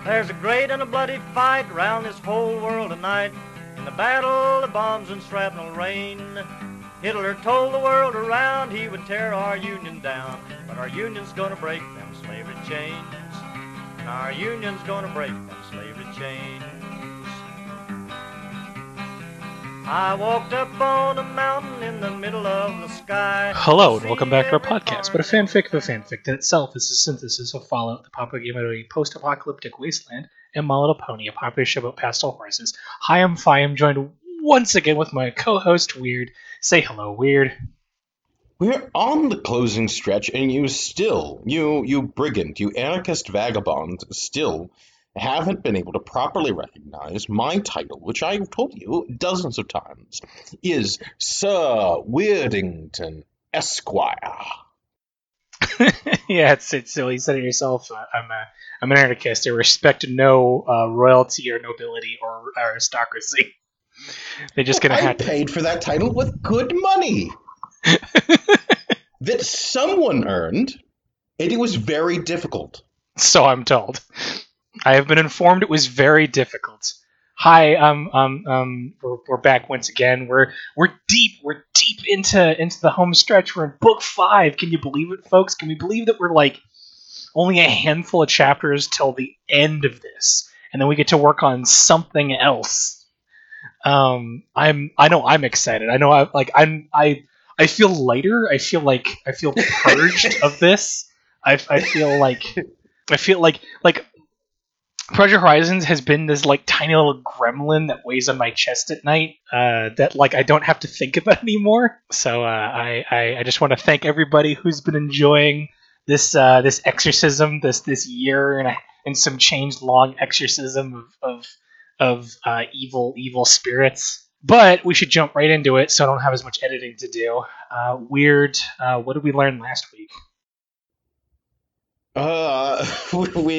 There's a great and a bloody fight round this whole world tonight. In the battle of bombs and shrapnel rain, Hitler told the world around he would tear our Union down. But our Union's gonna break them slavery chains. And our Union's gonna break them slavery chains. I walked up on a mountain in the middle of the sky. Hello, and welcome back to our podcast, but a fanfic of a fanfic that itself is a synthesis of Fallout, the popular game about a post-apocalyptic wasteland, and My Little Pony, a popular show about pastel horses. Hi, I'm Fi. I'm joined once again with my co-host, Weird. Say hello, Weird. We're on the closing stretch, and you brigand, you anarchist vagabond, still haven't been able to properly recognize my title, which I've told you dozens of times, is Sir Weirdington Esquire. Yeah, it's silly. You said it yourself. I'm an anarchist. I respect no royalty or nobility or aristocracy. They're just gonna have to. I paid for that title with good money that someone earned, and it was very difficult. So I'm told. I have been informed it was very difficult. Hi, we're back once again. We're deep into the home stretch. We're in book 5. Can you believe it, folks? Can we believe that we're like only a handful of chapters till the end of this, and then we get to work on something else? I'm excited. I know I feel lighter. I feel purged of this. I feel like Project Horizons has been this like tiny little gremlin that weighs on my chest at night that like I don't have to think about anymore. So I just want to thank everybody who's been enjoying this exorcism, this year and some changed long exorcism of evil spirits. But we should jump right into it, so I don't have as much editing to do. Weird. What did we learn last week? We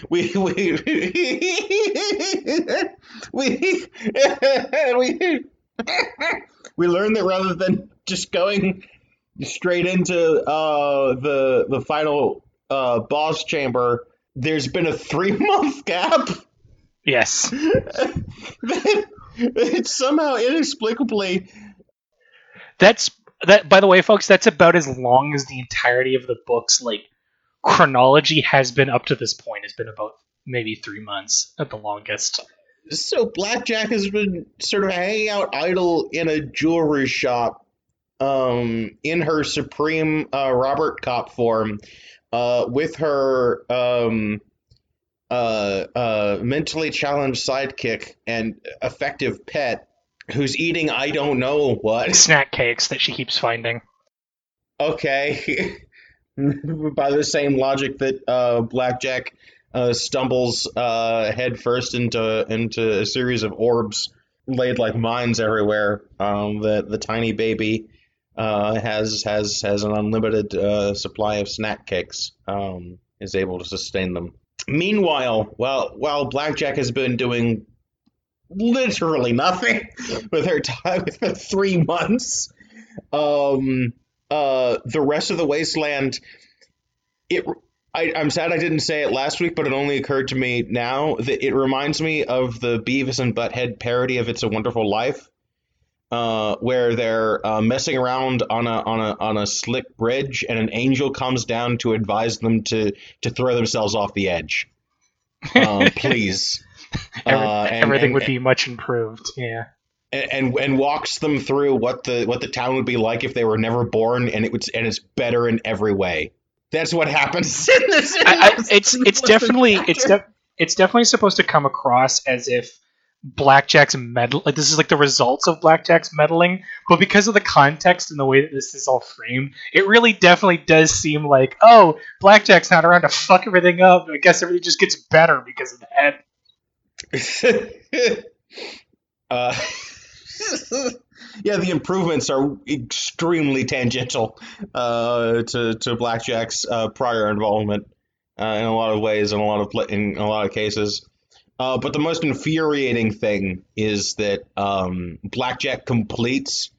learned that rather than just going straight into the final boss chamber, there's been a 3-month gap. Yes. It's somehow inexplicably. That. By the way, folks, that's about as long as the entirety of the book's like chronology has been up to this point. Has been about maybe 3 months at the longest. So Blackjack has been sort of hanging out idle in a jewelry shop, in her supreme Robert Cop form, with her mentally challenged sidekick and effective pet, who's eating I don't know what snack cakes that she keeps finding. Okay. By the same logic that Blackjack stumbles head first into a series of orbs laid like mines everywhere, the tiny baby has an unlimited supply of snack cakes, is able to sustain them. Meanwhile, while Blackjack has been doing literally nothing with her time, with her 3 months, the rest of the wasteland, I'm sad I didn't say it last week, but it only occurred to me now that it reminds me of the Beavis and Butthead parody of It's a Wonderful Life, where they're messing around on a slick bridge, and an angel comes down to advise them to throw themselves off the edge. Please. Everything would be much improved. Yeah. And walks them through what the town would be like if they were never born, and it's better in every way. That's what happens in this. It's definitely supposed to come across as if Blackjack's meddle, like this is like the results of Blackjack's meddling, but because of the context and the way that this is all framed, it really definitely does seem like, oh, Blackjack's not around to fuck everything up. I guess everything just gets better because of that. Yeah, the improvements are extremely tangential to Blackjack's prior involvement in a lot of ways, in a lot of cases. But the most infuriating thing is that Blackjack completes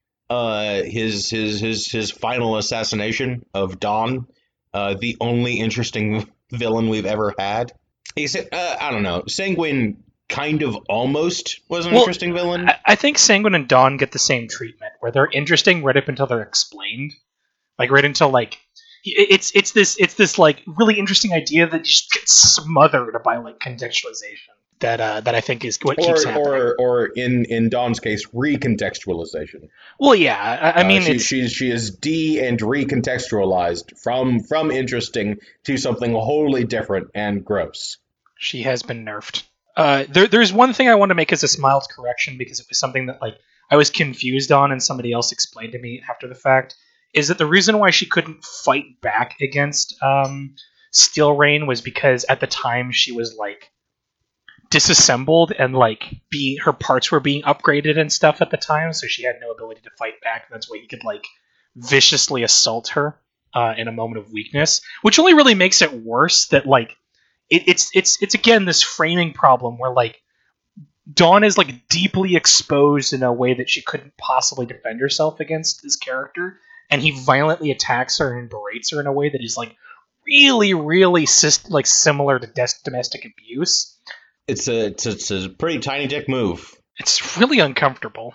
his final assassination of Don, the only interesting villain we've ever had. I don't know. Sanguine kind of almost was an Well, interesting villain. I think Sanguine and Dawn get the same treatment, where they're interesting right up until they're explained, like right until like it's this like really interesting idea that just gets smothered by like contextualization. That I think is what keeps happening. Or in Dawn's case, recontextualization. Well, yeah, I mean, she is and recontextualized from interesting to something wholly different and gross. she has been nerfed. There's one thing I want to make as a mild correction because it was something that like I was confused on and somebody else explained to me after the fact. Is that the reason why she couldn't fight back against Steel Rain was because at the time she was like disassembled and like her parts were being upgraded and stuff at the time, so she had no ability to fight back. That's why he could like viciously assault her in a moment of weakness, which only really makes it worse. That like it's again this framing problem where like Dawn is like deeply exposed in a way that she couldn't possibly defend herself against this character, and he violently attacks her and berates her in a way that is like really like similar to domestic abuse. It's a pretty tiny dick move. It's really uncomfortable.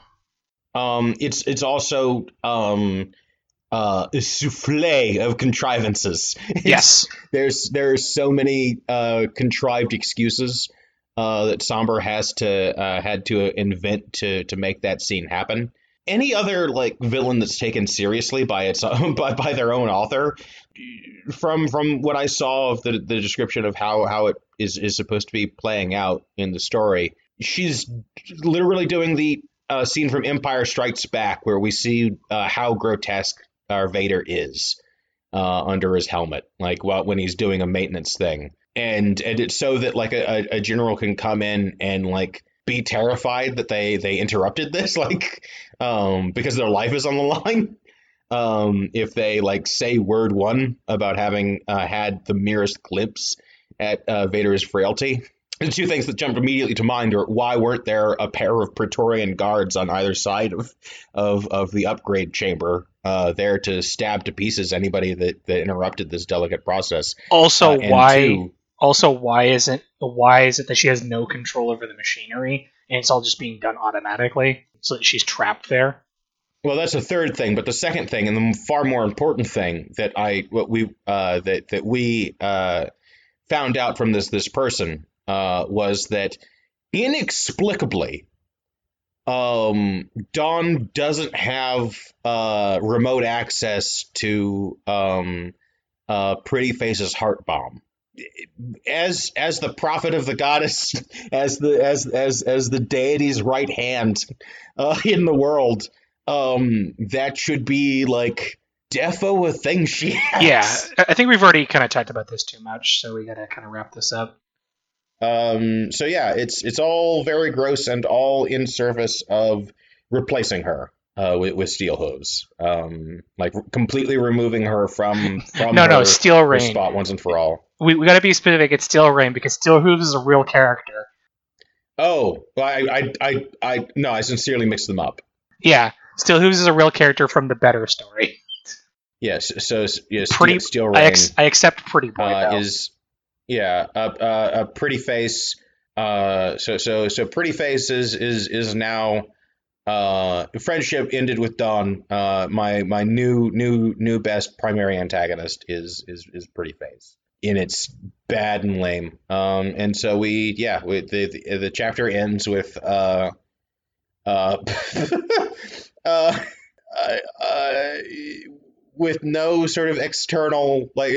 It's also a souffle of contrivances. Yes. There's so many contrived excuses that Somber had to invent to make that scene happen. Any other like villain that's taken seriously by its by their own author, from what I saw of the description of how it is supposed to be playing out in the story, she's literally doing the scene from Empire Strikes Back where we see how grotesque our Vader is under his helmet, like when he's doing a maintenance thing, and it's so that like a general can come in and like be terrified that they interrupted this, like because their life is on the line. If they like say word one about having had the merest glimpse at Vader's frailty. The two things that jumped immediately to mind are why weren't there a pair of Praetorian guards on either side of the upgrade chamber there to stab to pieces anybody that interrupted this delicate process. Also, why is it that she has no control over the machinery and it's all just being done automatically, so that she's trapped there? Well, that's the third thing, but the second thing, and the far more important thing that we found out from this person was that inexplicably, Dawn doesn't have remote access to Pretty Face's heart bomb. As the prophet of the goddess, as the deity's right hand in the world, that should be like defo a thing she has. Yeah, I think we've already kind of talked about this too much, so we gotta kind of wrap this up. So yeah, it's all very gross and all in service of replacing her with Steel Hooves, like completely removing her from Steel Rain, her spot once and for all. We gotta be specific. It's Steel Rain because Steel Hooves is a real character. Oh, I sincerely mixed them up. Yeah, Steel Hooves is a real character from the Better story. Yes, so yes, Steel I Rain. accept Pretty Boy though. Is a Pretty Face. So Pretty Face is now friendship ended with Dawn. My new best primary antagonist is Pretty Face, and it's bad and lame. And so the chapter ends with with no sort of external, like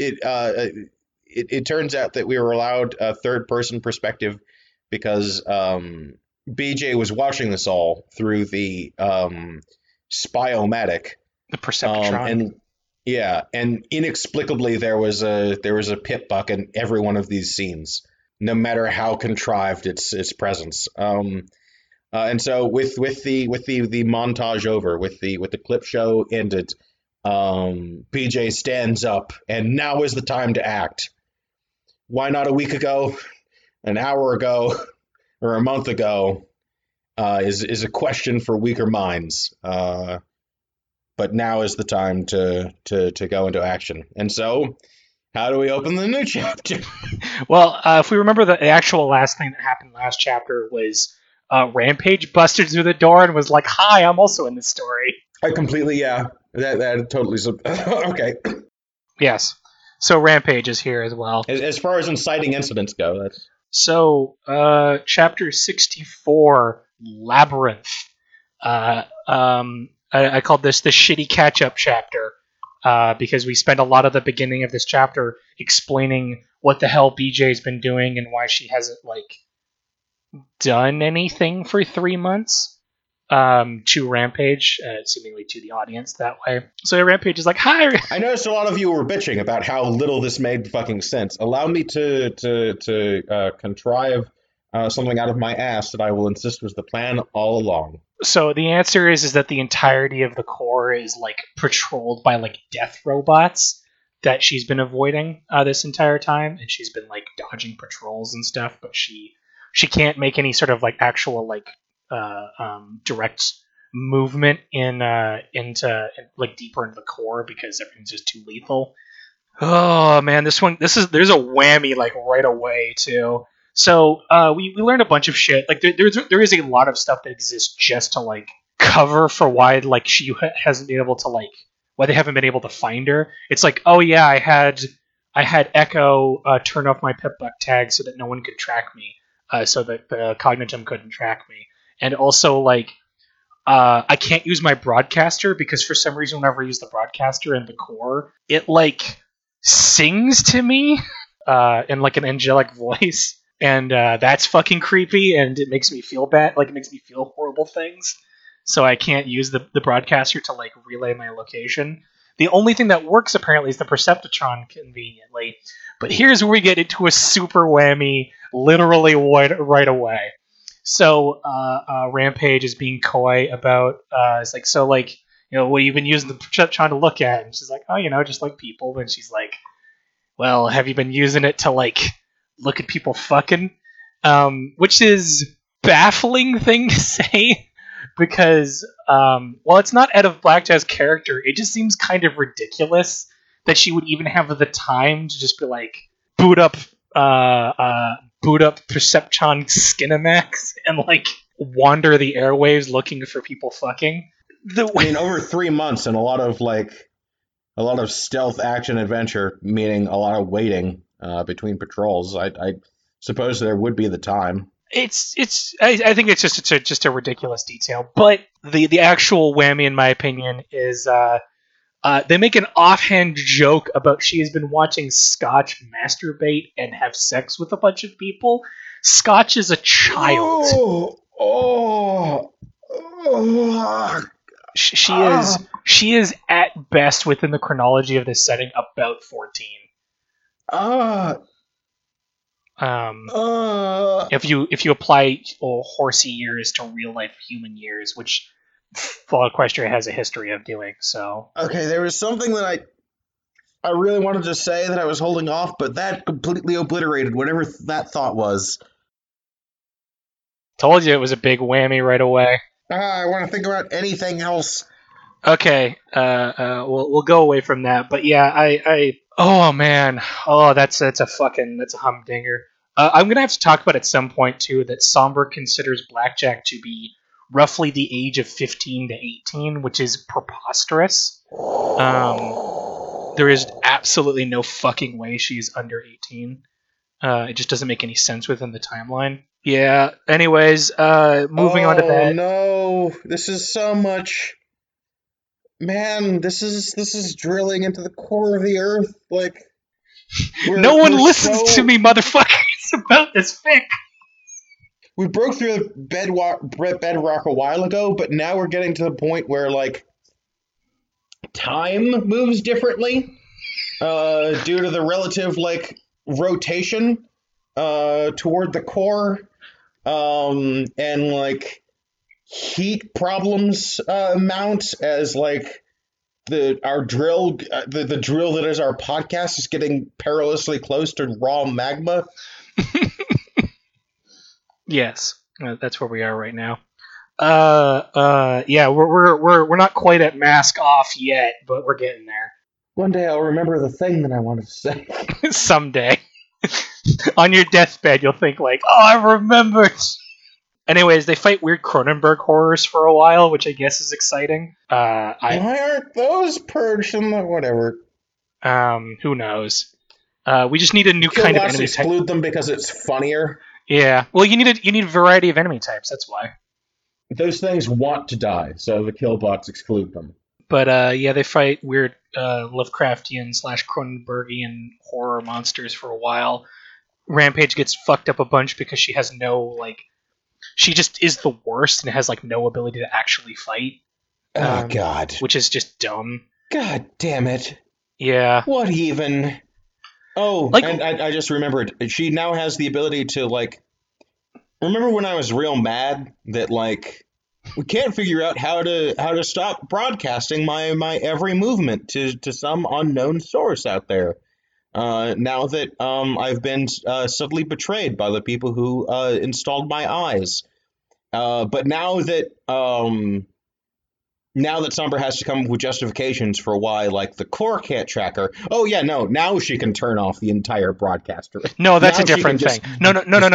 it turns out that we were allowed a third person perspective because BJ was watching this all through the Spy-O-Matic, the Perceptron, and inexplicably there was a pip buck in every one of these scenes, no matter how contrived its presence. And so with the montage over, with the clip show ended, BJ stands up, and now is the time to act. Why not a week ago, an hour ago, or a month ago, is a question for weaker minds. But now is the time to go into action. And so How do we open the new chapter? Well, if we remember, the actual last thing that happened last chapter was Rampage busted through the door and was like, "Hi, I'm also in this story." I completely, yeah. That totally. Okay. Yes. So Rampage is here as well. As far as inciting incidents go, that's. So, chapter 64, Labyrinth. I called this the shitty catch-up chapter because we spent a lot of the beginning of this chapter explaining what the hell BJ's been doing and why she hasn't done anything for 3 months to Rampage, seemingly to the audience that way. So Rampage is like, "Hi." I noticed a lot of you were bitching about how little this made fucking sense. Allow me to contrive something out of my ass that I will insist was the plan all along. So the answer is that the entirety of the core is patrolled by death robots that she's been avoiding this entire time, and she's been dodging patrols and stuff, but she can't make any sort of actual direct movement into deeper into the core because everything's just too lethal. Oh man, there's a whammy right away too. So we learned a bunch of shit. There is a lot of stuff that exists just to cover for why she hasn't been able to why they haven't been able to find her. It's oh yeah, I had Echo turn off my Pip-Buck tag so that no one could track me, so that the Cognitum couldn't track me, and also I can't use my broadcaster because for some reason whenever I use the broadcaster in the core, it sings to me in an angelic voice. And that's fucking creepy, and it makes me feel bad. It makes me feel horrible things. So I can't use the broadcaster to relay my location. The only thing that works apparently is the Perceptron, conveniently. But here's where we get into a super whammy, literally right away. So Rampage is being coy about it's what have you been using the Perceptron to look at? And she's like, oh, just people. And she's like, well, have you been using it to look at people fucking, which is baffling thing to say because it's not out of Blackjack's character. It just seems kind of ridiculous that she would even have the time to just be boot up Perceptron Skinamax and wander the airwaves looking for people fucking. Over 3 months and a lot of stealth action adventure, meaning a lot of waiting between patrols. I suppose there would be the time. I think it's just a ridiculous detail. But the actual whammy, in my opinion, is they make an offhand joke about she has been watching Scotch masturbate and have sex with a bunch of people. Scotch is a child. She is at best within the chronology of this setting about 14. If you apply horsey years to real life human years, which Fallout Equestria has a history of doing, so okay, there was something that I really wanted to say that I was holding off, but that completely obliterated whatever that thought was. Told you it was a big whammy right away. I want to think about anything else. Okay, we'll go away from that. But yeah, oh man, that's a humdinger. I'm gonna have to talk about at some point too that Somber considers Blackjack to be roughly the age of 15 to 18, which is preposterous. There is absolutely no fucking way she's under 18. It just doesn't make any sense within the timeline. Yeah. Anyways, moving on to that. No, this is so much. Man, this is drilling into the core of the earth. No one listens to me, motherfuckers, about this fic. We broke through the bedrock a while ago, but now we're getting to the point where time moves differently due to the relative rotation toward the core, and heat problems mount as our drill the drill that is our podcast is getting perilously close to raw magma. Yes, that's where we are right now. Yeah, we're not quite at mask off yet, but we're getting there. One day I'll remember the thing that I wanted to say. Someday. On your deathbed, you'll think like, oh, I remembered. Anyways, they fight weird Cronenberg horrors for a while, which I guess is exciting. Why aren't those purged in the whatever? Who knows? We just need a new kind of enemy type. Exclude them because it's funnier. Yeah. Well, you need a variety of enemy types. That's why. Those things want to die, so the killbots exclude them. But yeah, they fight weird Lovecraftian / Cronenbergian horror monsters for a while. Rampage gets fucked up a bunch because she has no she just is the worst and has no ability to actually fight. Oh God! Which is just dumb. God damn it! Yeah. What even? Oh, and I just remembered. She now has the ability to Remember when I was real mad that we can't figure out how to stop broadcasting my every movement to some unknown source out there. Now that I've been subtly betrayed by the people who installed my eyes. But now that Sombra has to come up with justifications for why the core can't track her. Oh yeah, no. Now she can turn off the entire broadcaster. No, that's a different thing. No.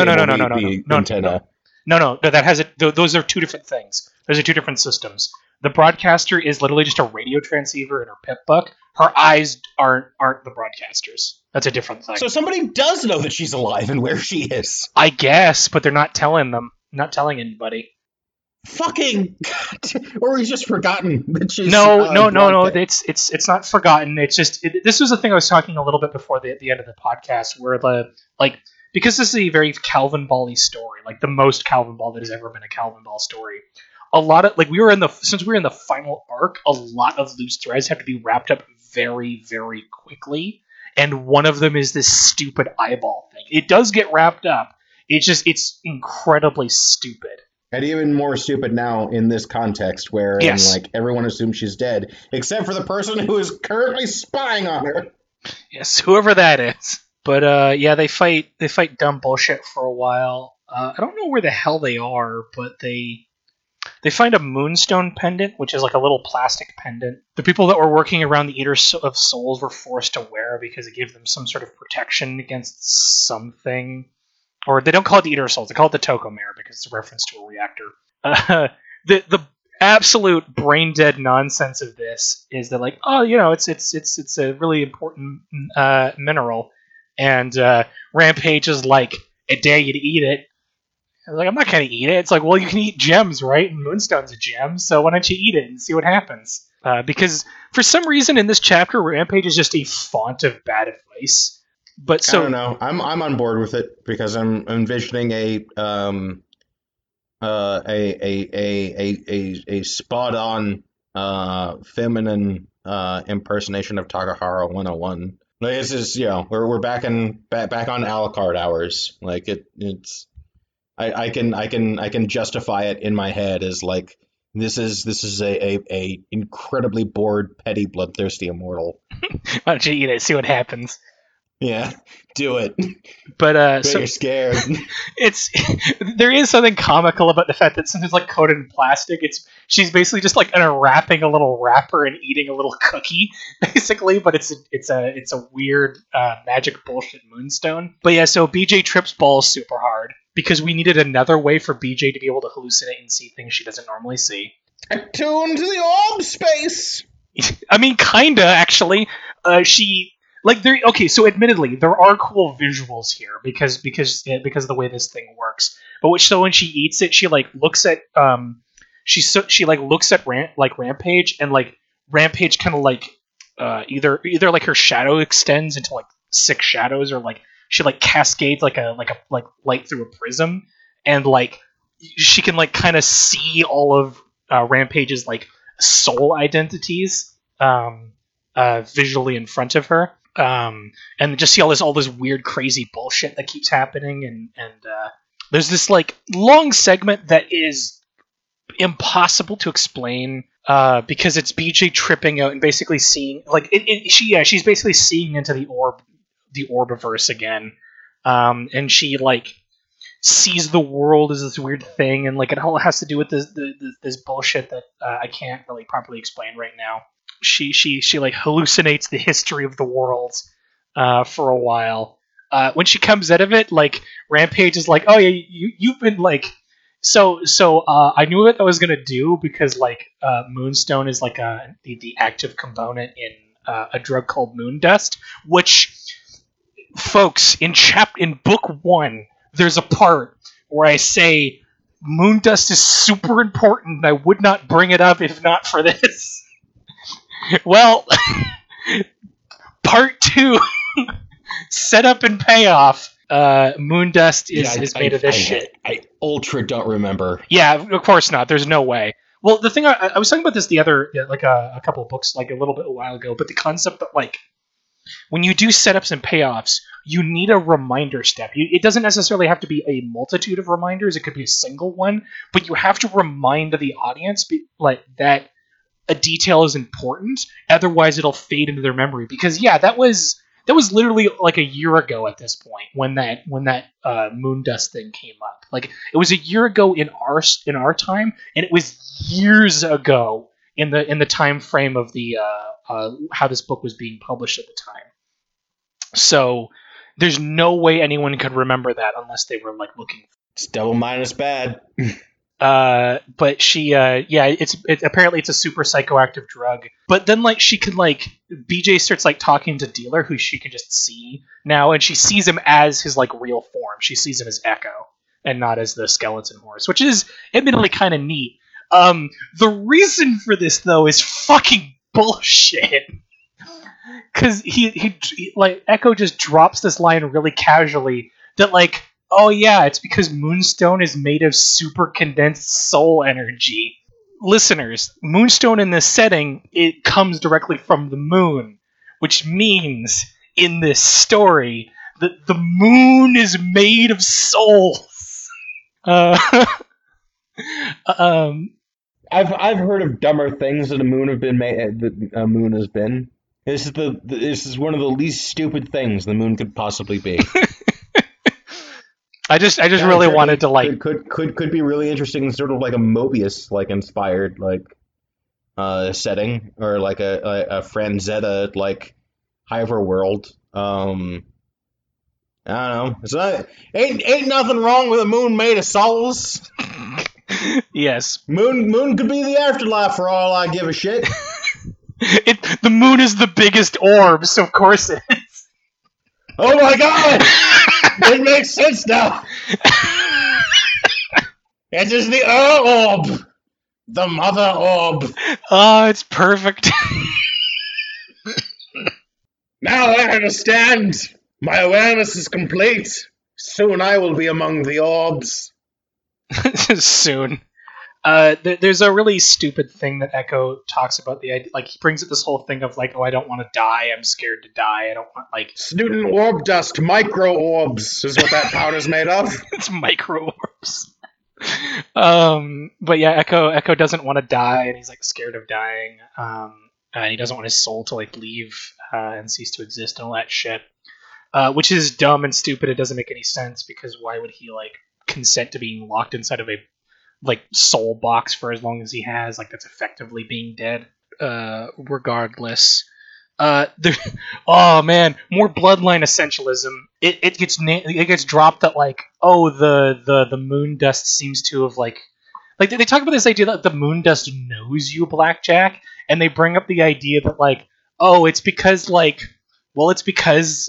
That has it. Those are two different things. Those are two different systems. The broadcaster is literally just a radio transceiver in her pip buck. Her eyes aren't the broadcasters. That's a different thing. So somebody does know that she's alive and where she is. I guess, but they're not telling them. Not telling anybody. Fucking God. Or he's just forgotten that she's No. It's not forgotten. It's just this was the thing I was talking a little bit before the end of the podcast, where because this is a very Calvin Ball-y story, the most Calvin Ball that has ever been a Calvin Ball story. A lot of since we were in the final arc, a lot of loose threads have to be wrapped up very, very quickly, and one of them is this stupid eyeball thing. It does get wrapped up. It's incredibly stupid. And even more stupid now in this context, where everyone assumes she's dead, except for the person who is currently spying on her. Yes, whoever that is. But yeah, they fight dumb bullshit for a while. I don't know where the hell they are, but they find a moonstone pendant, which is a little plastic pendant. The people that were working around the Eater of Souls were forced to wear because it gave them some sort of protection against something. Or they don't call it the Eater of Souls, they call it the Tocomare because it's a reference to a reactor. The absolute brain dead nonsense of this is that it's a really important mineral, and Rampage is I dare you to eat it. I'm not gonna eat it. It's well, you can eat gems, right? And Moonstone's a gem, so why don't you eat it and see what happens? Because for some reason in this chapter, Rampage is just a font of bad advice. But so I don't know. I'm on board with it because I'm envisioning a spot on feminine impersonation of Takahara 101. This is we're back on Alucard hours. It's. I can justify it in my head as this is a incredibly bored, petty, bloodthirsty immortal. Why don't you eat it? See what happens. Yeah, do it. But so you're scared. There is something comical about the fact that since it's coated in plastic, she's basically just unwrapping a little wrapper and eating a little cookie, basically. But it's a weird magic bullshit moonstone. But yeah, so BJ trips balls super hard because we needed another way for BJ to be able to hallucinate and see things she doesn't normally see. Attuned to the orb space. I mean, kinda actually. So admittedly, there are cool visuals here because of the way this thing works. But when she eats it, she looks at looks at Rampage, and Rampage kind of either her shadow extends into 6 shadows, or she cascades a light through a prism, and she can kind of see all of Rampage's soul identities visually in front of her. And just see all this weird, crazy bullshit that keeps happening, and there's this long segment that is impossible to explain because it's BJ tripping out and basically seeing she's basically seeing into the orbiverse again, and she sees the world as this weird thing, and it all has to do with this bullshit that I can't really properly explain right now. she like hallucinates the history of the world for a while. When she comes out of it, like Rampage is like, oh yeah, you've been like so I knew what I was gonna do because like Moonstone is like the active component in a drug called Moondust, which folks in book 1 there's a part where I say Moondust is super important and I would not bring it up if not for this. Well, part 2, setup and payoff. Moondust is made of this shit. I ultra don't remember. Yeah, of course not. There's no way. Well, the thing I was talking about this the other like a couple of books like a little bit a while ago, but the concept that like when you do setups and payoffs, you need a reminder step. It doesn't necessarily have to be a multitude of reminders. It could be a single one, but you have to remind the audience like that a detail is important. Otherwise, it'll fade into their memory. Because yeah, that was literally like a year ago at this point when that Moondust thing came up. Like it was a year ago in our time, and it was years ago in the time frame of the how this book was being published at the time. So there's no way anyone could remember that unless they were like looking. It's double minus bad. But she it's apparently it's a super psychoactive drug. But then like she can like BJ starts like talking to Dealer, who she can just see now, and she sees him as his like real form. She sees him as Echo and not as the skeleton horse, which is admittedly kind of neat. The reason for this though is fucking bullshit. Cause he like Echo just drops this line really casually that like, oh yeah, it's because Moonstone is made of super condensed soul energy. Listeners, Moonstone in this setting, it comes directly from the moon, which means in this story that the moon is made of souls. I've heard of dumber things that the moon have been made. The moon has been. This is one of the least stupid things the moon could possibly be. I just really wanted to like could be really interesting, sort of like a Mobius like inspired like setting, or like a Franzetta like Hyperworld. I don't know. It's not ain't nothing wrong with a moon made of souls. Yes. Moon could be the afterlife for all I give a shit. The moon is the biggest orb, so of course it is. Oh my god! It makes sense now. It is the orb, the mother orb. Oh, it's perfect. Now I understand. My awareness is complete. Soon I will be among the orbs. Soon. There's a really stupid thing that Echo talks about the idea. Like he brings up this whole thing of like, oh, I don't want to die. I'm scared to die. I don't want like student orb dust, micro orbs is what that powder's made of. It's micro orbs. But yeah, Echo doesn't want to die, and he's like scared of dying. And he doesn't want his soul to like leave and cease to exist and all that shit. Which is dumb and stupid. It doesn't make any sense because why would he like consent to being locked inside of a like soul box for as long as he has? Like that's effectively being dead. Regardless, oh man, more bloodline essentialism. It gets dropped that like, oh, the Moondust seems to have like they talk about this idea that the Moondust knows you, Blackjack, and they bring up the idea that like, oh, it's because like, well, it's because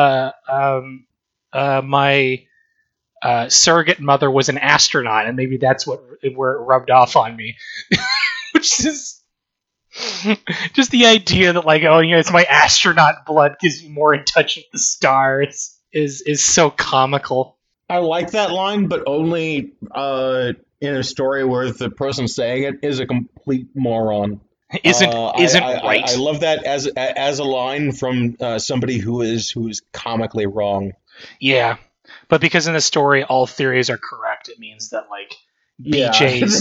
my surrogate mother was an astronaut, and maybe that's where it rubbed off on me. Which is just the idea that like, oh, it's my astronaut blood gives me more in touch with the stars is so comical. I like that line, but only in a story where the person saying it is a complete moron. Isn't right. I love that as a line from somebody who is comically wrong. Yeah. But because in the story all theories are correct, it means that like BJ's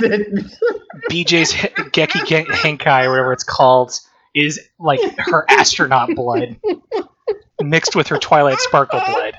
Geki Henkai or whatever it's called is like her astronaut blood mixed with her Twilight Sparkle blood.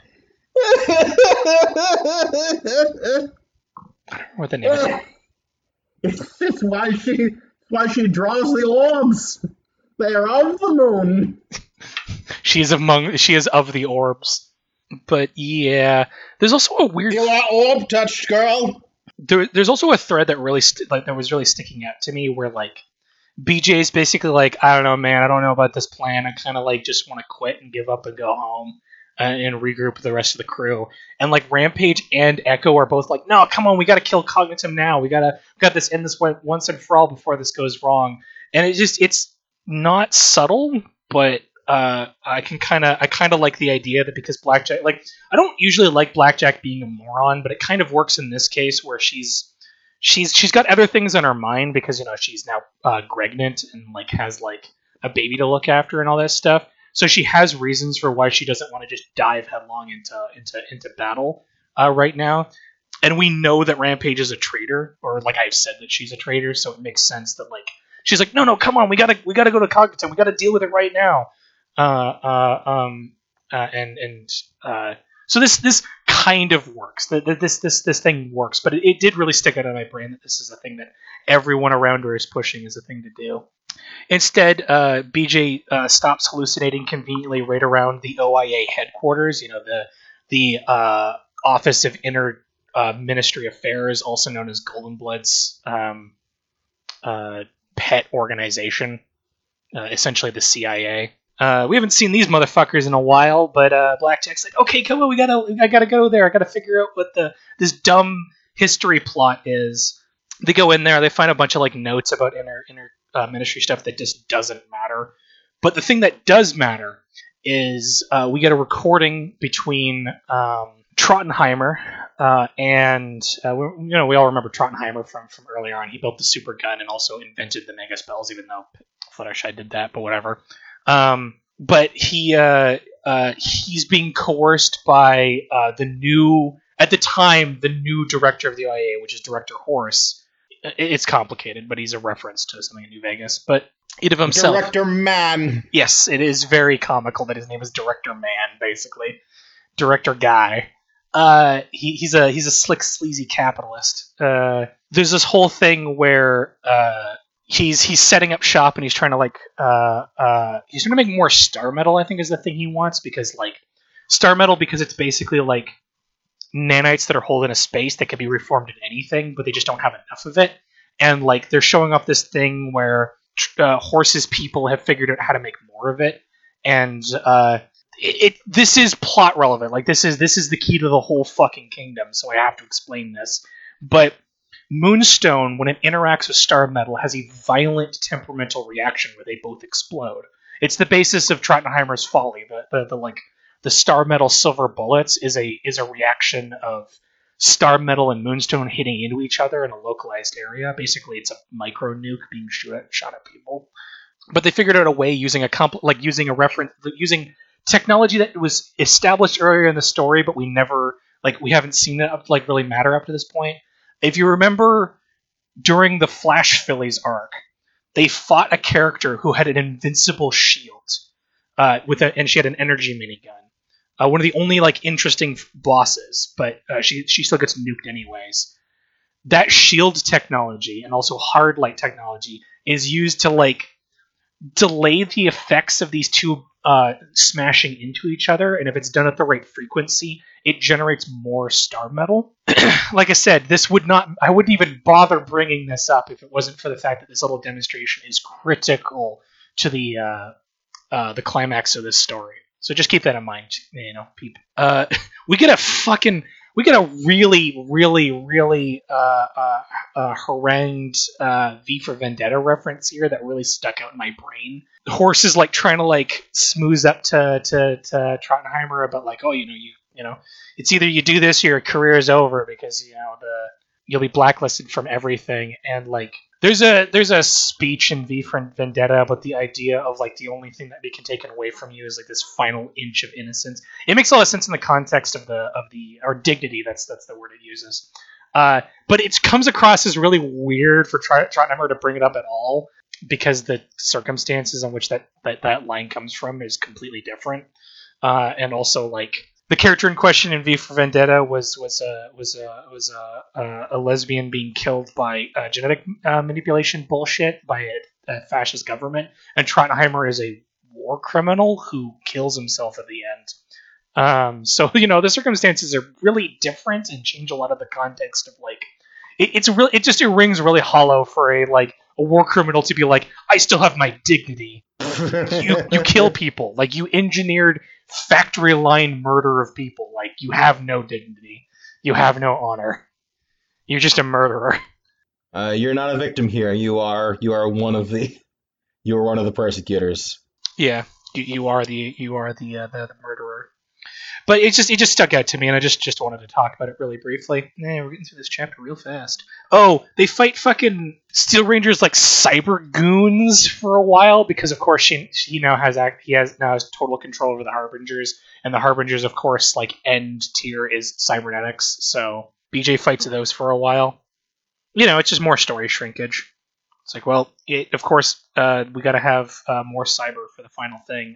What the name of it? It's why she draws the orbs. They are of the moon. She is of the orbs. But yeah, there's also a weird. You are orb touched, girl. There's also a thread that really that was really sticking out to me, where like BJ's basically like, I don't know, man, I don't know about this plan. I kind of like just want to quit and give up and go home and regroup with the rest of the crew. And like Rampage and Echo are both like, no, come on, we got to kill Cognitum now. We got this end this once and for all before this goes wrong. And it's not subtle, but I kind of like the idea that because Blackjack, like, I don't usually like Blackjack being a moron, but it kind of works in this case where she's got other things on her mind because, you know, she's now pregnant and like has like a baby to look after and all that stuff. So she has reasons for why she doesn't want to just dive headlong into battle right now. And we know that Rampage is a traitor, or like I've said that she's a traitor, so it makes sense that like she's like, no, come on, we gotta go to Cognitum, we gotta deal with it right now. So this kind of works. This thing works, but it did really stick out in my brain that this is a thing that everyone around her is pushing as a thing to do. Instead, BJ stops hallucinating conveniently right around the OIA headquarters. You know, the Office of Inner Ministry Affairs, also known as Golden Blood's pet organization, essentially the CIA. We haven't seen these motherfuckers in a while, but Blackjack's like, okay, come on, I gotta go there. I gotta figure out what this dumb history plot is. They go in there, they find a bunch of like notes about inner ministry stuff that just doesn't matter. But the thing that does matter is we get a recording between Trottenheimer and we all remember Trottenheimer from earlier on. He built the super gun and also invented the mega spells, even though Fluttershy did that, but whatever. But he's being coerced by the new director of the IA, which is Director Horse. It's complicated, but he's a reference to something in New Vegas. But it of himself, Director Man. Yes, it is very comical that his name is Director Man, basically. Director Guy. He's a slick, sleazy capitalist. There's this whole thing where he's setting up shop and he's trying to make more star metal, I think is the thing he wants, because like star metal, because it's basically like nanites that are holding a space that can be reformed into anything, but they just don't have enough of it. And like they're showing off this thing where Horse's people have figured out how to make more of it, and this is plot relevant. Like this is the key to the whole fucking kingdom, so I have to explain this. But Moonstone, when it interacts with star metal, has a violent temperamental reaction where they both explode. It's the basis of Trottenheimer's folly. The star metal silver bullets is a reaction of star metal and Moonstone hitting into each other in a localized area. Basically, it's a micro nuke being shot at people. But they figured out a way using using technology that was established earlier in the story, but we haven't seen it really matter up to this point. If you remember, during the Flash Phillies arc, they fought a character who had an invincible shield, and she had an energy minigun. One of the only interesting bosses, but she still gets nuked anyways. That shield technology and also hard light technology is used to delay the effects of these two smashing into each other, and if it's done at the right frequency, it generates more star metal. Like I said, I wouldn't even bother bringing this up if it wasn't for the fact that this little demonstration is critical to the climax of this story. So just keep that in mind, people. We get a really, really, really harangued V for Vendetta reference here that really stuck out in my brain. Horse is trying to smooth up to Trottenheimer about it's either you do this or your career is over because you'll be blacklisted from everything. And there's a speech in V for Vendetta about the idea of the only thing that can be taken away from you is this final inch of innocence. It makes a lot of sense in the context of or dignity. That's the word it uses. But it comes across as really weird for Trottenheimer to bring it up at all, because the circumstances on which that line comes from is completely different. And also the character in question in V for Vendetta was a lesbian being killed by genetic manipulation bullshit by fascist government, and Trottenheimer is a war criminal who kills himself at the end. So the circumstances are really different and change a lot of the context of like it rings really hollow for a war criminal to be like, I still have my dignity. You kill people, like you engineered factory line murder of people, like you have no dignity, you have no honor, you're just a murderer. You're not a victim here. You are one of the persecutors. Yeah, you are the murderer. But it just stuck out to me, and I just wanted to talk about it really briefly. We're getting through this chapter real fast. Oh, they fight fucking Steel Rangers like cyber goons for a while because, of course, he now has total control over the Harbingers, and the Harbingers, of course, like end tier is cybernetics. So BJ fights those for a while. It's just more story shrinkage. It's like, well, of course, we got to have more cyber for the final thing,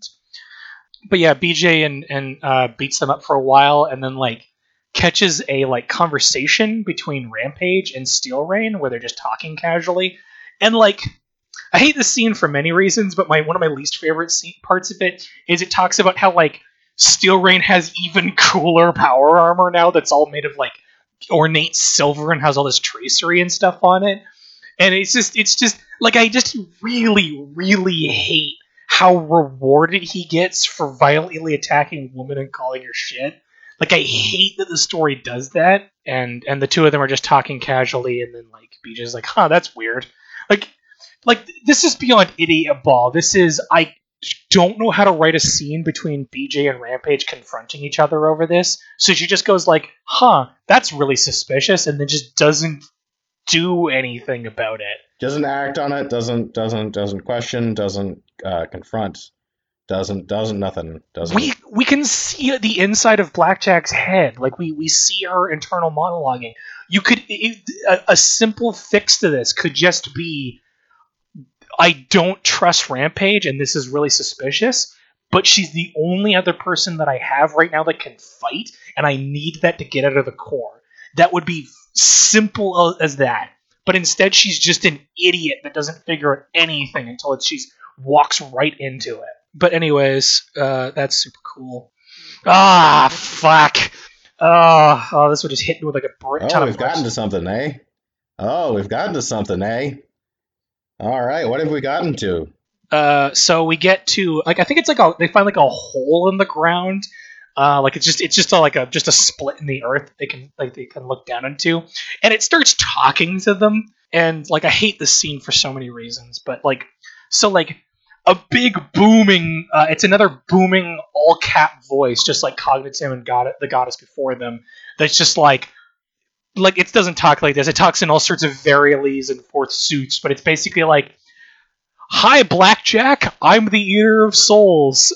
But yeah, BJ and beats them up for a while, and then like catches a like conversation between Rampage and Steel Rain where they're just talking casually, and like I hate this scene for many reasons, but one of my least favorite parts of it is it talks about how like Steel Rain has even cooler power armor now that's all made of like ornate silver and has all this tracery and stuff on it, and it's just like I just really really hate how rewarded he gets for violently attacking a woman and calling her shit. Like, I hate that the story does that, and the two of them are just talking casually, and then, like, BJ's like, that's weird. Like, this is beyond idiot ball. This is, I don't know how to write a scene between BJ and Rampage confronting each other over this, so she just goes like, that's really suspicious, and then just doesn't do anything about it. Doesn't act on it, doesn't question, doesn't confront, doesn't nothing. We can see the inside of Blackjack's head. Like we see her internal monologuing. You could a simple fix to this could just be, I don't trust Rampage, and this is really suspicious. But she's the only other person that I have right now that can fight, and I need that to get out of the core. That would be simple as that. But instead, she's just an idiot that doesn't figure out anything until she walks right into it. But anyways, that's super cool. Fuck. Oh, this would just hit me with like a ton of we've gotten to something, eh? All right, what have we gotten to? So we get to like I think it's like they find like a hole in the ground. Like it's just a split in the earth they can look down into, and it starts talking to them. And like I hate this scene for so many reasons, but like a big booming, it's another booming all cap voice, just like Cognitum and the goddess before them. That's just like it doesn't talk like this. It talks in all sorts of variables and fourth suits, but it's basically like, "Hi, Blackjack. I'm the Eater of Souls.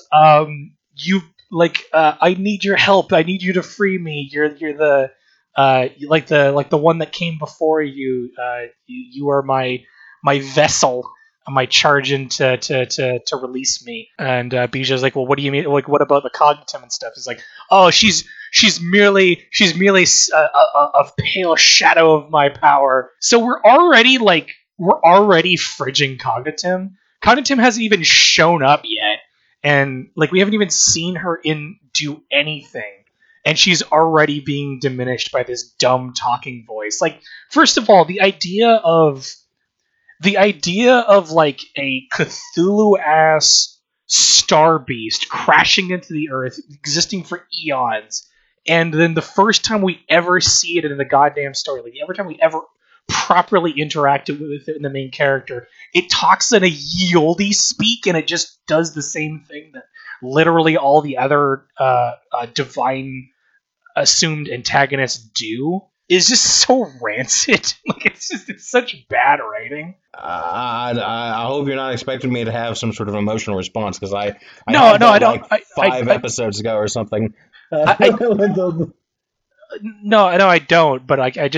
I need your help. I need you to free me. You're the the one that came before you. You are my vessel, my charge to release me." And Bija's like, "Well, what do you mean? Like, what about the Cognitum and stuff?" He's like, "Oh, she's merely a pale shadow of my power." So we're already fridging Cognitum. Cognitum hasn't even shown up yet. And like we haven't even seen her do anything, and she's already being diminished by this dumb talking voice. Like, first of all, the idea of like a Cthulhu ass star beast crashing into the earth, existing for eons, and then the first time we ever see it in the goddamn story, like every time we ever properly interacted with it in the main character, it talks in a ye olde speak, and it just does the same thing that literally all the other divine assumed antagonists do. Is just so rancid. Like it's such bad writing. I hope you're not expecting me to have some sort of emotional response, because I don't. Like 5 episodes ago or something. No, I don't. But it's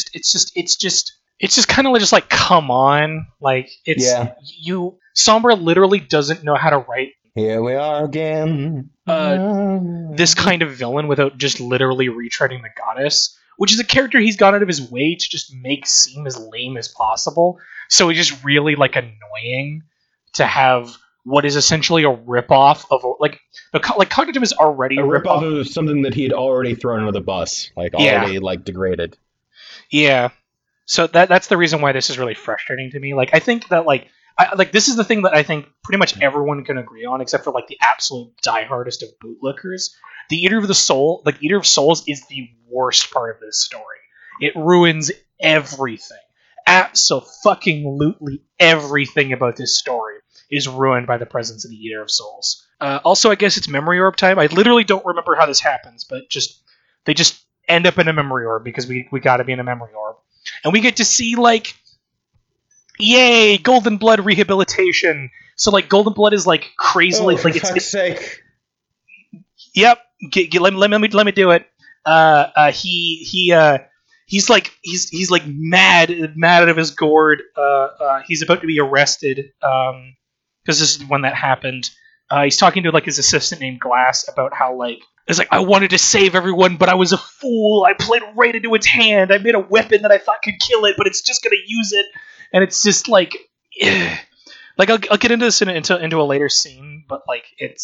just kind of just like, come on, like Sombra literally doesn't know how to write. Here we are again. This kind of villain without just literally retreading the goddess. which is a character he's gone out of his way to just make seem as lame as possible. So it's just really like annoying to have what is essentially a ripoff of like Cognitive is already a ripoff of something that he had already thrown under the bus, like already like degraded. Yeah. So that's the reason why this is really frustrating to me. Like I think that this is the thing that I think pretty much everyone can agree on, except for like the absolute diehardest of bootlickers. The Eater of Souls is the worst part of this story. It ruins everything. Absolutely everything about this story is ruined by the presence of the Eater of Souls. Also, I guess it's memory orb time. I literally don't remember how this happens, but they just end up in a memory orb because we got to be in a memory orb, and we get to see like, yay, Golden Blood rehabilitation. So like Golden Blood is like crazily for fuck's sake. Yep, let me do it. He's like mad out of his gourd. He's about to be arrested because this is when that happened. He's talking to like his assistant named Glass about how like it's like, I wanted to save everyone, but I was a fool. I played right into its hand. I made a weapon that I thought could kill it, but it's just gonna use it, and it's just like, like I'll get into this into a later scene, but like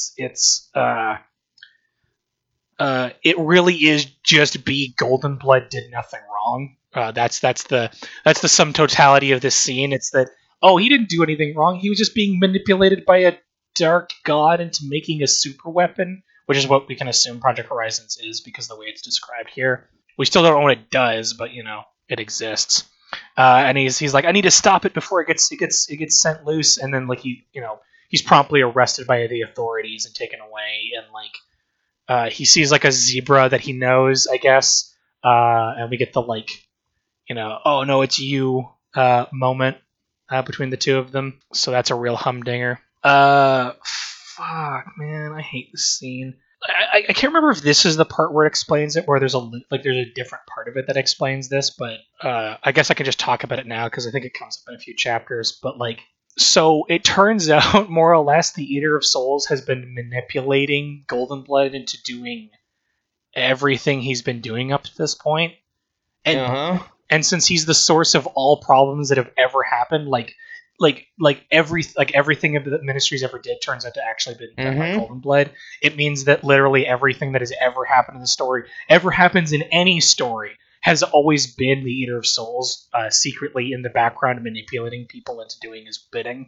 it really is just Golden Blood did nothing wrong. That's the sum totality of this scene. It's that, oh, he didn't do anything wrong. He was just being manipulated by a dark god into making a super weapon, which is what we can assume Project Horizons is because of the way it's described here. We still don't know what it does, but it exists. And he's like, I need to stop it before it gets sent loose. And then like he's promptly arrested by the authorities and taken away. And like he sees like a zebra that he knows, I guess. And we get the like, oh no, it's you moment between the two of them. So that's a real humdinger. Fuck, man, I hate this scene. I can't remember if this is the part where it explains it, or there's a different part of it that explains this, but I guess I can just talk about it now because I think it comes up in a few chapters. But like, so it turns out more or less the Eater of Souls has been manipulating Golden Blood into doing everything he's been doing up to this point, and since he's the source of all problems that have ever happened, everything that the Ministries ever did turns out to actually been done by Golden Blood. It means that literally everything that has ever happened in the story, ever happens in any story, has always been the Eater of Souls secretly in the background manipulating people into doing his bidding.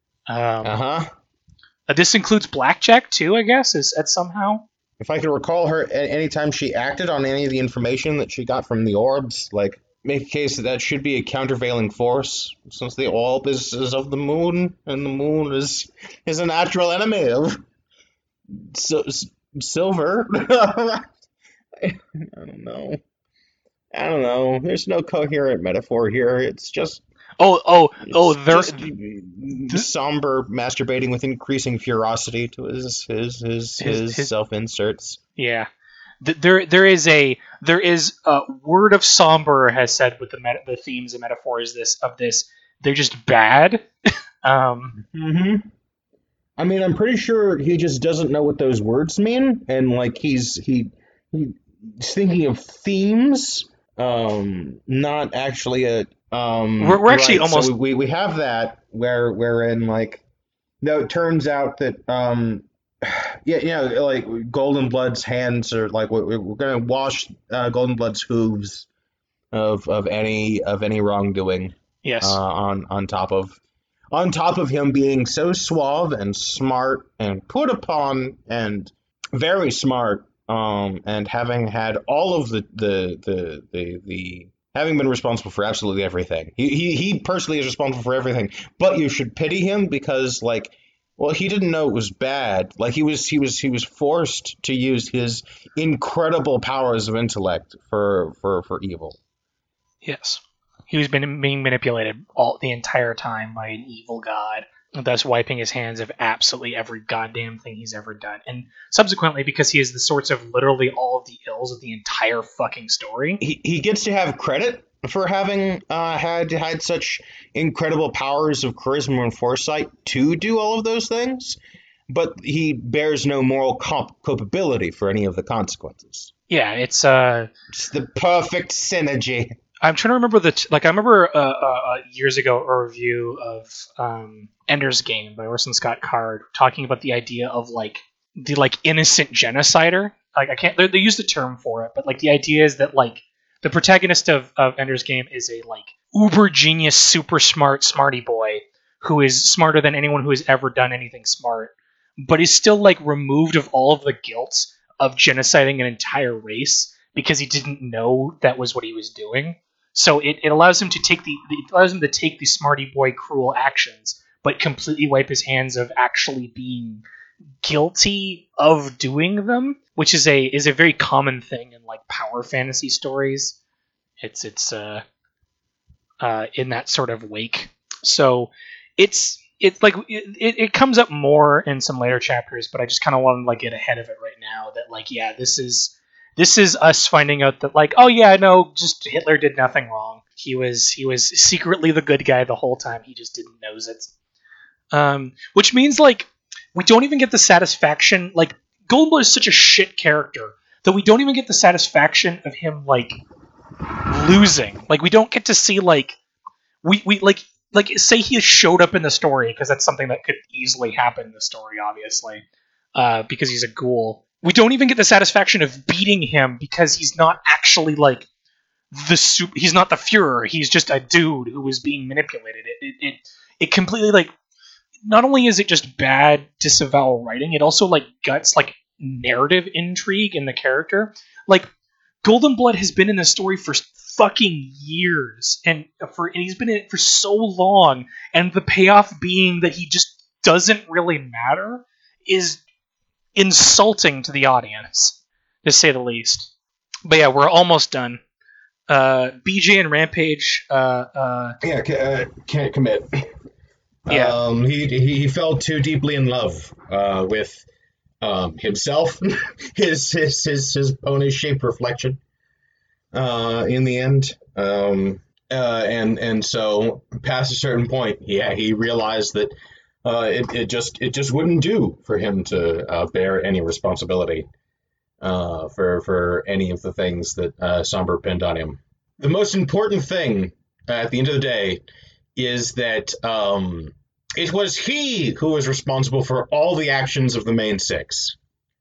This includes Blackjack too, I guess, at somehow. If I can recall her, anytime she acted on any of the information that she got from the orbs, like, make a case that should be a countervailing force, since the orb is of the moon, and the moon is a natural enemy of silver. I don't know. There's no coherent metaphor here. It's just somber masturbating with increasing ferocity to his self-inserts. Yeah. There is Word of Somber has said with the themes and metaphors of this, they're just bad. I mean, I'm pretty sure he just doesn't know what those words mean, and like he's thinking of themes, not actually a. We're actually almost. So we have that wherein like, no, it turns out that like Golden Blood's hands are like we're gonna wash Golden Blood's hooves of any wrongdoing. Yes. On top of him being so suave and smart and put upon and very smart, and having had all of the having been responsible for absolutely everything. He personally is responsible for everything, but you should pity him because like. Well, he didn't know it was bad. Like he was forced to use his incredible powers of intellect for evil. Yes, he was being manipulated the entire time by an evil god, thus wiping his hands of absolutely every goddamn thing he's ever done. And subsequently, because he is the source of literally all of the ills of the entire fucking story, he gets to have credit for having had such incredible powers of charisma and foresight to do all of those things. but he bears no moral culpability for any of the consequences. Yeah, it's It's the perfect synergy. I'm trying to remember I remember years ago a review of Ender's Game by Orson Scott Card talking about the idea of like the like innocent genocider. Like I can't they use the term for it, but like the idea is that like the protagonist of Ender's Game is a like uber genius, super smart smarty boy who is smarter than anyone who has ever done anything smart, but is still like removed of all of the guilt of genociding an entire race because he didn't know that was what he was doing. So it allows him to take the smarty boy cruel actions, but completely wipe his hands of actually being guilty of doing them, which is a very common thing in like power fantasy stories. It's in that sort of wake. So it's like it comes up more in some later chapters, but I just kind of want to like get ahead of it right now. That like this is us finding out that like, oh yeah, no, just Hitler did nothing wrong. He was secretly the good guy the whole time. He just didn't know it. Which means like we don't even get the satisfaction. Like Goldblum is such a shit character that we don't even get the satisfaction of him like losing. Like we don't get to see like we like say he showed up in the story, because that's something that could easily happen in the story, obviously, because he's a ghoul. We don't even get the satisfaction of beating him because he's not actually like he's not the Fuhrer. He's just a dude who was being manipulated. It completely like, not only is it just bad disavowal writing, it also like guts like narrative intrigue in the character. Like Golden Blood has been in the story for fucking years, and he's been in it for so long, and the payoff being that he just doesn't really matter is insulting to the audience, to say the least. But yeah, we're almost done. BJ and Rampage. Can't commit. Yeah. He fell too deeply in love with himself, his pony-shaped reflection. In the end, and so past a certain point, he realized that it just wouldn't do for him to bear any responsibility for any of the things that Somber pinned on him. The most important thing at the end of the day is that it was he who was responsible for all the actions of the main six.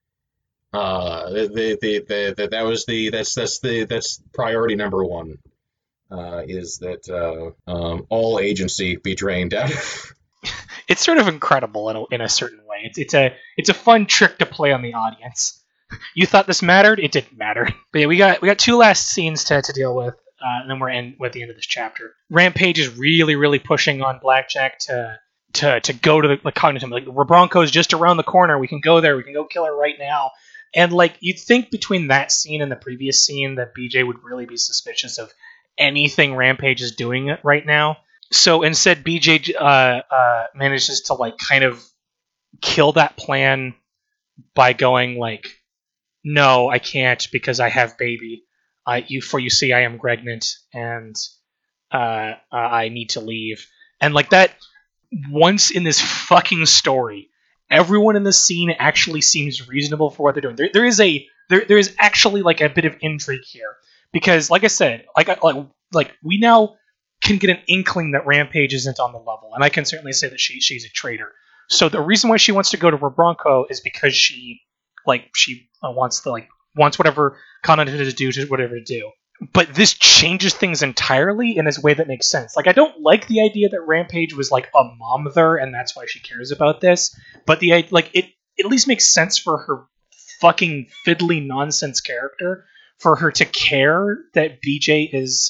That's priority number one. Is that all agency be drained out of. It's sort of incredible in a certain way. It's a fun trick to play on the audience. You thought this mattered? It didn't matter. But yeah, we got two last scenes to deal with, and then we're at the end of this chapter. Rampage is really, really pushing on Blackjack to go to the Cognitum. Like, Rabronco's just around the corner. We can go there. We can go kill her right now. And like, you'd think between that scene and the previous scene that BJ would really be suspicious of anything Rampage is doing right now. So instead, BJ manages to like kind of kill that plan by going like, "No, I can't because I have baby. You see, I am pregnant, and I need to leave." And like that, once in this fucking story, everyone in the scene actually seems reasonable for what they're doing. There is actually like a bit of intrigue here, because like I said, like we now can get an inkling that Rampage isn't on the level, and I can certainly say that she's a traitor. So the reason why she wants to go to Rabronco is because she wants whatever Cognitum to do whatever to do. But this changes things entirely in a way that makes sense. Like, I don't like the idea that Rampage was like a momther and that's why she cares about this. But it at least makes sense for her fucking fiddly nonsense character, for her to care that BJ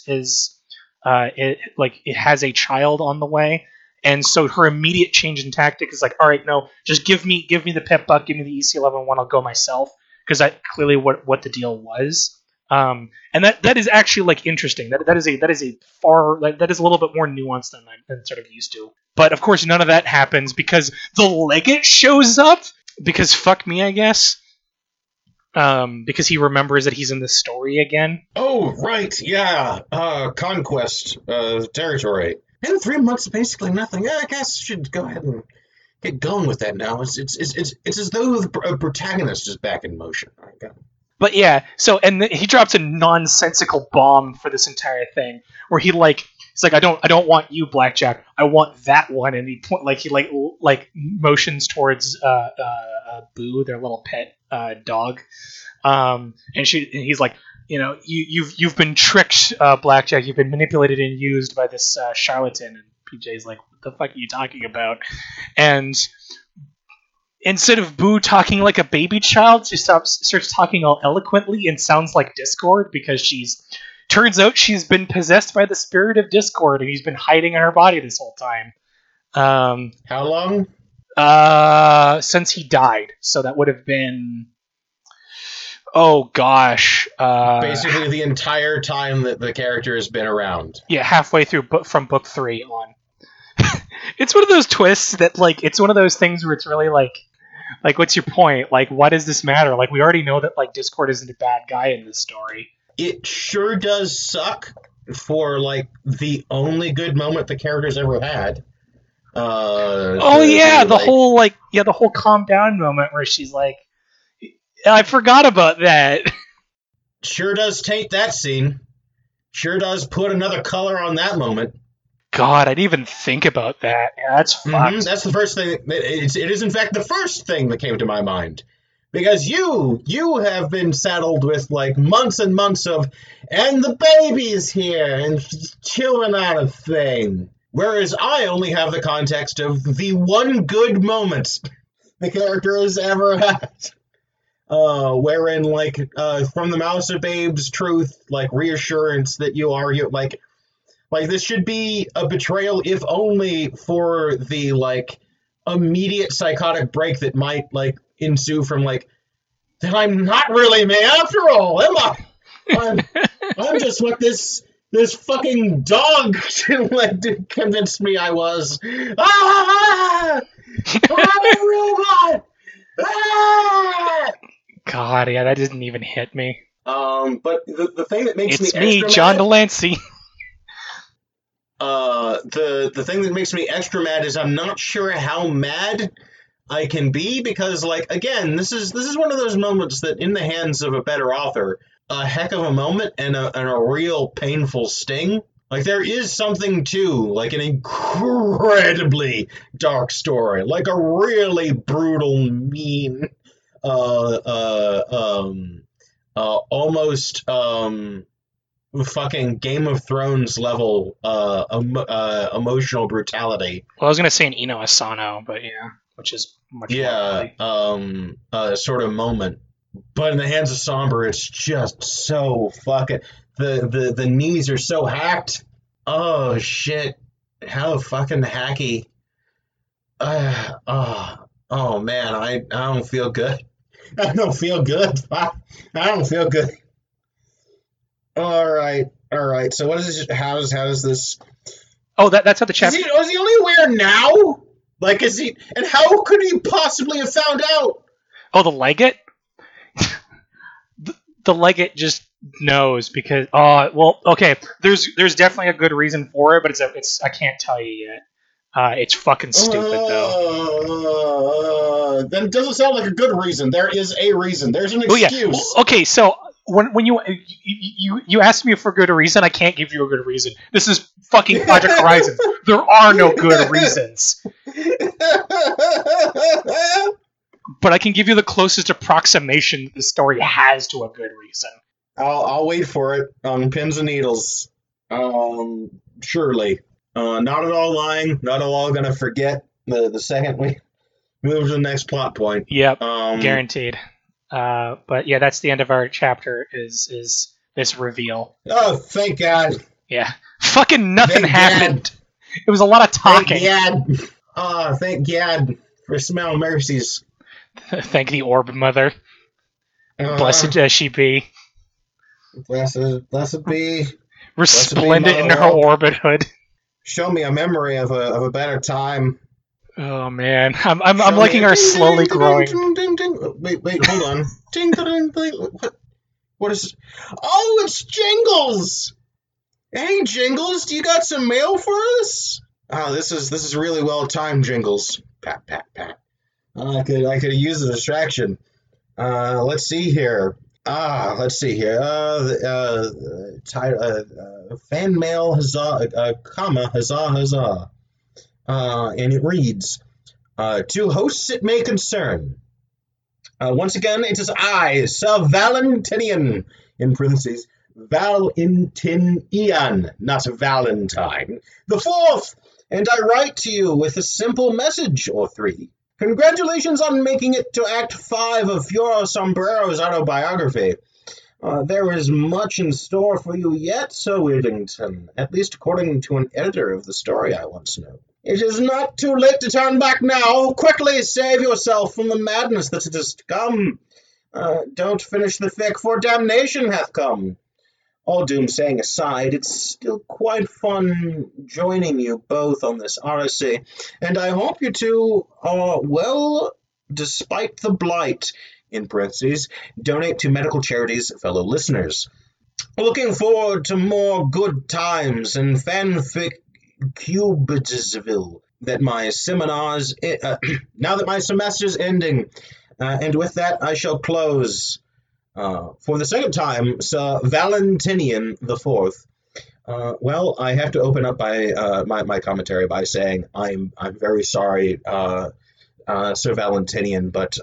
it has a child on the way. And so her immediate change in tactic is like, all right, no, just give me the pep buck, give me the EC-11 one, I'll go myself, because that's clearly what the deal was. And that is actually like interesting. That is a little bit more nuanced than I'm sort of used to. But of course, none of that happens because the Legate shows up. Because fuck me, I guess. Because he remembers that he's in this story again. Oh right, yeah. Conquest territory. In 3 months, basically nothing. I guess I should go ahead and get going with that now. It's as though the protagonist is back in motion. But yeah, so he drops a nonsensical bomb for this entire thing, where he's like, I don't want you, Blackjack. I want that one, and he motions towards Boo, their little pet dog, and he's like, you've been tricked, Blackjack. You've been manipulated and used by this charlatan. And PJ's like, what the fuck are you talking about? And instead of Boo talking like a baby child, she starts talking all eloquently and sounds like Discord, because turns out she's been possessed by the spirit of Discord, and he's been hiding in her body this whole time. How long? Since he died. So that would have been... Oh, gosh. Basically the entire time that the character has been around. Yeah, halfway through from book 3 on. It's one of those twists that, like, it's one of those things where it's really like, what's your point? Like, why does this matter? Like, we already know that, like, Discord isn't a bad guy in this story. It sure does suck for, like, the only good moment the character's ever had. The whole calm down moment where she's like, I forgot about that. Sure does taint that scene. Sure does put another color on that moment. God, I didn't even think about that. Yeah, that's fucked. That's the first thing. It is, in fact, the first thing that came to my mind. Because you have been saddled with, like, months and months of, and the baby's here, and chilling out a thing. Whereas I only have the context of the one good moment the character has ever had. Wherein, like, from the mouths of babes, truth, like, reassurance that you are, like, this should be a betrayal, if only for the, like, immediate psychotic break that might, like, ensue from, like, that I'm not really me after all, am I? I'm just what this fucking dog convinced me I was. Ah! I'm a robot! Ah! God, yeah, that didn't even hit me. But the thing that makes it's me extra John Delancey. The thing that makes me extra mad is I'm not sure how mad I can be, because, like, again, this is one of those moments that, in the hands of a better author, a heck of a moment and a real painful sting. Like, there is something to, like, an incredibly dark story, like a really brutal, mean, almost fucking Game of Thrones level emotional brutality. Well, I was gonna say an Ino Asano, but yeah, which is much more sort of moment. But in the hands of Somber, it's just so fucking... The knees are so hacked. Oh, shit. How fucking hacky. Oh, man, I don't feel good. I don't feel good. I don't feel good. All right. So what is this? How does this... Oh, that's how the chapter... Is he only aware now? Like, is he... And how could he possibly have found out? Oh, the legate? The legate just knows because... well, okay. There's definitely a good reason for it, but it's I can't tell you yet. It's fucking stupid, though. That doesn't sound like a good reason. There is a reason. There's an excuse. Yeah. Well, okay, so... When you ask me for a good reason, I can't give you a good reason. This is fucking Project Horizon. There are no good reasons. But I can give you the closest approximation the story has to a good reason. I'll wait for it on pins and needles. Surely. Not at all lying. Not at all gonna forget the second we move to the next plot point. Yep. Guaranteed. But yeah, that's the end of our chapter. Is this reveal? Oh, thank God! Yeah, fucking nothing happened. It was a lot of talking. Thank God! Oh, thank God for small mercies. Thank the Orb Mother. Blessed as she be. Blessed be. Resplendent in her orbit hood. Show me a memory of a better time. Oh man, I'm liking our slowly growing. Wait, hold on. What is this? Oh, it's Jingles. Hey, Jingles, do you got some mail for us? Oh, this is really well timed, Jingles. Pat, pat, pat. I could use a distraction. Let's see here. Let's see here. Fan mail, huzzah, comma, huzzah, huzzah. And it reads, to hosts it may concern. Once again, it is I, Sir Valentinian, in parentheses, Valentinian, not Valentine, the fourth, and I write to you with a simple message or three. Congratulations on making it to Act 5 of Fiora Sombrero's autobiography. There is much in store for you yet, Sir Wheatington, at least according to an editor of the story I once knew. It is not too late to turn back now. Quickly save yourself from the madness that is to come. Don't finish the fic, for damnation hath come. All doomsaying aside, it's still quite fun joining you both on this odyssey, and I hope you two are well, despite the blight, in parentheses, donate to medical charities, fellow listeners. Looking forward to more good times in fanfic Cubitsville that my seminars, now that my semester's ending, and with that I shall close. For the second time, Sir Valentinian the Fourth. Well, I have to open up by my commentary by saying I'm very sorry, Sir Valentinian, but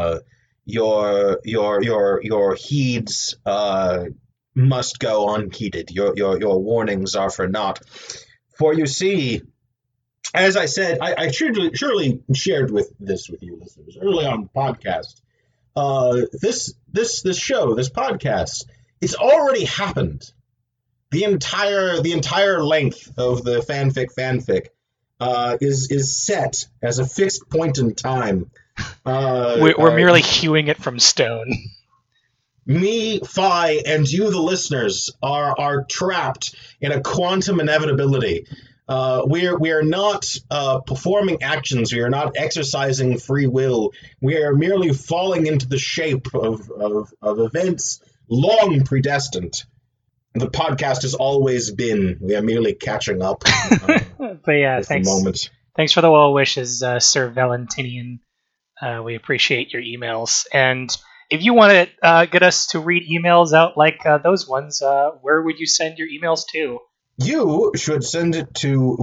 your heeds must go unheeded. Your warnings are for naught. For you see, as I said, I surely shared this with you listeners early on the podcast. This show, this podcast, it's already happened. The entire length of the fanfic is set as a fixed point in time. We're merely hewing it from stone. Me, Phi, and you, the listeners, are trapped in a quantum inevitability. We are not performing actions. We are not exercising free will. We are merely falling into the shape of events long predestined. The podcast has always been. We are merely catching up. But yeah, thanks. The moment. Thanks for the well wishes, Sir Valentinian. We appreciate your emails. And if you want to get us to read emails out like those ones, where would you send your emails to? You should send it to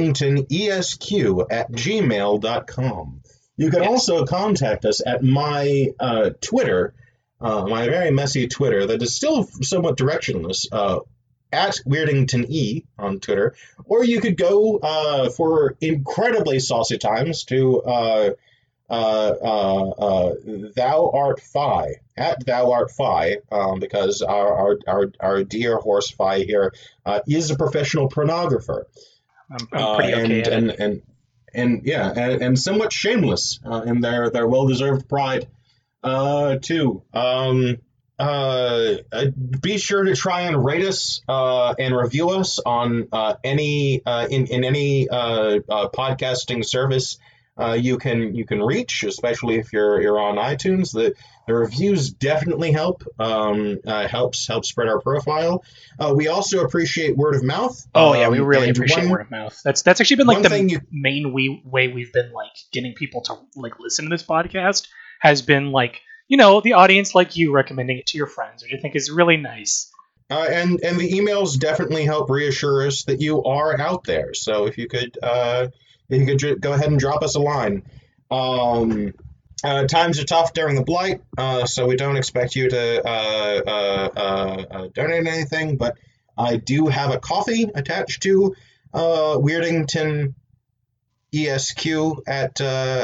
weirdingtonesq@gmail.com. You can also contact us at my Twitter, my very messy Twitter that is still somewhat directionless, at WeirdingtonE on Twitter. Or you could go for incredibly saucy times to Thou Art Phi, at Thou Art Phi, because our dear horse Phi here is a professional pornographer. I'm pretty okay at it. And somewhat shameless in their well-deserved pride too. Be sure to try and rate us and review us on any podcasting service you can reach, especially if you're on iTunes. The reviews definitely help. Helps spread our profile. We also appreciate word of mouth. Yeah, we really appreciate word of mouth. That's actually been like the main way we've been like getting people to like listen to this podcast has been like, you know, the audience like you recommending it to your friends, which I think is really nice. And the emails definitely help reassure us that you are out there. So if you could go ahead and drop us a line. Times are tough during the blight, so we don't expect you to donate anything, but I do have a coffee attached to Weirdington ESQ at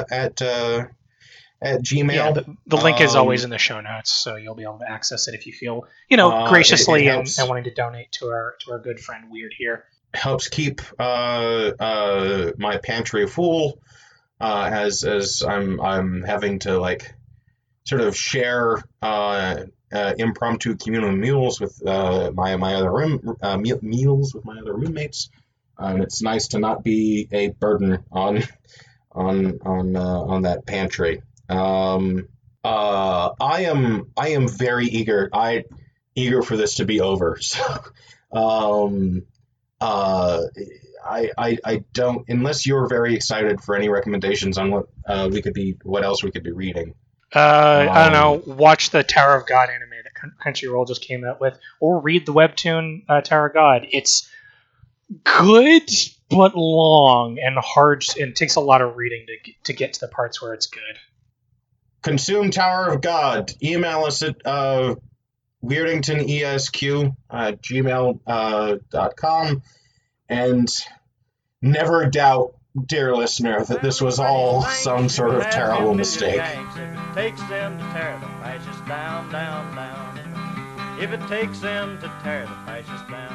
Gmail. Yeah, the link is always in the show notes, so you'll be able to access it if you feel, graciously and wanting to donate to our good friend Weird here. Helps keep my pantry full, as I'm having to like sort of share impromptu communal meals with my other meals with my other roommates, and it's nice to not be a burden on that pantry. I am very eager for this to be over. So I don't, unless you're very excited for any recommendations on what else we could be reading. I don't know. Watch the Tower of God anime that Crunchyroll just came out with, or read the webtoon Tower of God. It's good, but long and hard, and takes a lot of reading to get to the parts where it's good. Consume Tower of God. Email us at weirdingtonesq@gmail.com, and never doubt, dear listener, that this was all some sort of terrible mistake. If it takes them to tear the fascists down, down, down. If it takes them to tear the fascists down.